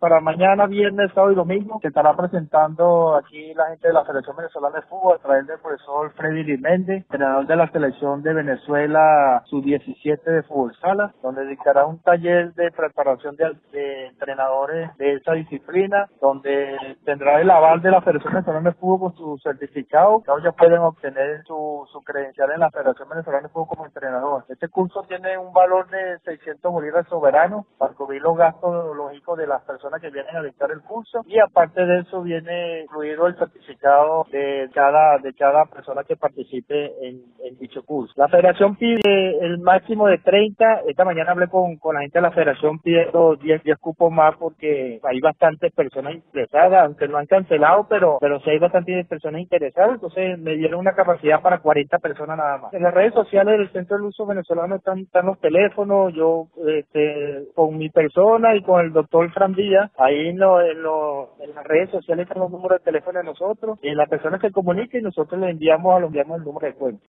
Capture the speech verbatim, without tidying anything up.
para mañana, viernes, sábado y domingo, se estará presentando aquí la gente de la Federación Venezolana de Fútbol a través del profesor Freddy Liméndez, entrenador de la selección de Venezuela sub diecisiete de fútbol sala, donde dictará un taller de preparación de, de entrenadores de esa disciplina, donde tendrá el aval de la Federación Venezolana de Fútbol con su certificado, que ellos pueden obtener su, su credencial en la Federación Venezolana de Fútbol como entrenador. Este curso tiene un valor de seiscientos bolívares soberanos para cubrir los gastos lógicos de las personas que vienen a dictar el curso, y aparte de eso viene incluido el certificado de cada de cada persona que participe en, en dicho curso. La federación pide el máximo de treinta. Esta mañana hablé con, con la gente de la federación pidiendo diez, diez cupos más porque hay bastantes personas interesadas, aunque no han cancelado, pero pero sí hay bastantes personas interesadas, entonces me dieron una capacidad para cuarenta personas nada más. En las redes sociales del Centro del Uso Venezolano están, están los teléfonos, yo este, con mi persona y con el doctor Fran Díaz, ahí en, lo, en, lo, en las redes sociales están los números de teléfono de nosotros, y las personas se comuniquen y nosotros les enviamos, les enviamos el número de cuenta.